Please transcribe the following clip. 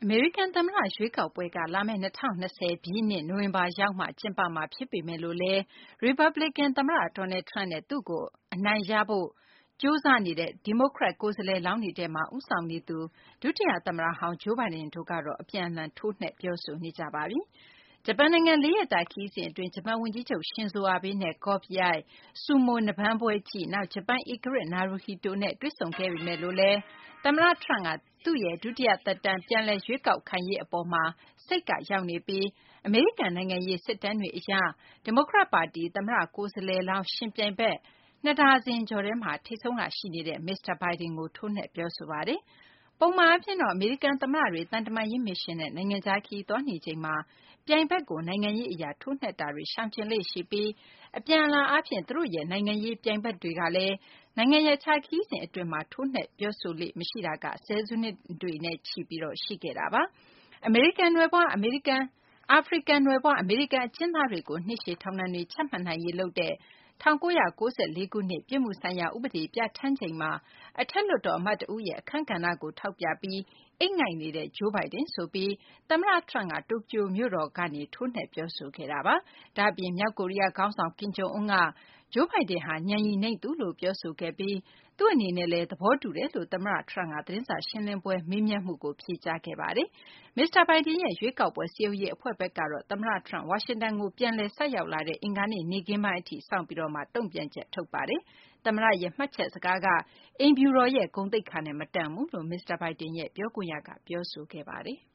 အမေရိကန်သမ္မတရွေးကောက်ပွဲကလာမယ့်2020ပြည့်နှစ်နိုဝင်ဘာရောက်မှကျင်းပမှာဖြစ်ပေမဲ့လို့လည်းရီပတ်ဘလစ်ကန်သမ္မတဒေါ်နယ်ထရမ့်နဲ့သူ့ကိုအနိုင်ရဖို့ကြိုးစားနေတဲ့ဒီမိုကရက်ကိုယ်စားလှယ်လောင်းတွေထဲမှာဦးဆောင်နေသူဒုတိယသမ္မတဟောင်းဂျိုးဘိုင်ဒန်တို့ကတော့အပြန်အလှန်ထိုးနှက်ပြောဆိုနေကြပါပြီ။ဂျပန်နိုင်ငံ4ရက်တာခရီးစဉ်အတွင်းဂျပန်ဝန်ကြီးချုပ်ရှင်ဇိုအာဘေးနဲ့ဂေါ့ဖ်ရိုက်၊ဆူမိုနပန်းပွဲကြည့်နောက်ဂျပန်ဧကရာဇ်နာရူဟီတိုနဲ့တွေ့ဆုံခဲ့ပေမဲ့လို့လည်းသမ္မတထရမ့်ကသူ့ရဲ့ဒုတိယသက်တမ်းပြန်လည်ရွေးကောက်ခံရေးအပေါ်မှာစိတ်ကရောက်နေပြီးအမေရိကန်နိုင်ငံရေးစစ်တမ်းတွေအရဒီမိုကရက်ပါတီသမ္မတကိုယ်စားလှယ်လောင်းယှဉ်ပြိုင်ဘက်2 ဒါဇင်ကျော်ထဲမှာထိပ်ဆုံးကရှိနေတဲ့မစ္စတာဘိုင်ဒန်ကိုထိုးနှက်ပြောဆိုပါတယ်။ပုံမှန်အားဖြင့်တော့အမေရိကန်သမ္မတတွေသံတမန်ရေးမစ်ရှင်နဲ့နိုင်ငံခြားခရီးသွားနေချိန်မှာပြိုင်ဘက်ကိုနိုင်ငံရေးအရာထိုးနှက်တာတွေရှောင်ကျဉ်လေ့ရှိပြီးအပြန်အလှန်အားဖြင့်သူတို့ရဲ့နိုင်ငံရေးပြိုင်ဘက်တွေကလည်းနိုင်ငံရပ်ခြားခရီးစဉ်အတွင်းမှာထိုးနှက်ပြောဆိုလေ့မရှိတာကဆယ်စုနှစ်တွေနဲ့ချီပြီးရှိခဲ့တာပါ။အာဖရိကန်နွယ်ဖွားအမေရိကန်အကျဉ်းသားတွေကိုနှစ်ရှည်ထောင်ဒဏ်တွေချမှတ်နိုင်ရေးလုပ်တဲ့1994ခုနှစ်ပြစ်မှုဆိုင်ရာဥပဒေပြဌာန်းချိန်မှာအထက်လွှတ်တော်အမတ်တဦးရဲ့အခန်းကဏ္ဍကိုထောက်ပြပြီးအိပ်ငိုက်နေတဲ့ဂျိုးဘိုင်ဒန်ဆိုပြီးသမ္မတထရမ့်ကတိုကျိုမြို့တော်ကနေထိုးနှက်ပြောဆိုခဲ့တာပါ။ဒါ့အပြင်မြောက်ကိုရီးယားခေါင်းဆောင်ကင်ဂျုံအွန်းကဂျိုးဘိုင်ဒန်ဟာဉာဏ်ရည်နိမ့်သူလို့ပြောဆိုခဲ့ပြီးသူ့အနေနဲ့လည်းသဘောတူတယ်လို့သမ္မတထရမ့်ကသတင်းစာရှင်းလင်းပွဲမေးမြန်းမှုကိုဖြေကြားခဲ့ပါတယ်။မစ္စတာဘိုင်ဒန်ရဲ့ရွေးကောက်ပွဲစည်းရုံးရေးအဖွဲ့ဘက်ကတော့သမ္မတထရမ့်ဝါရှင်တန်ကိုပြန်လည်ဆိုက်ရောက်လာတဲ့အင်္ဂါနေ့နေ့ခင်းပိုင်းအထိစောင့်ပြီးမှတုံ့ပြန်ချက်ထုတ်ပါတယ်။သမ္မတရဲ့မှတ်ချက်စကားကအိမ်ဖြူတော်ရဲ့ဂုဏ်သိက္ခာနဲ့မတန်ဘူးလို့မစ္စတာဘိုင်ဒန်ရဲ့ပြောခွင့်ရကပြောဆိုခဲ့ပါတယ်။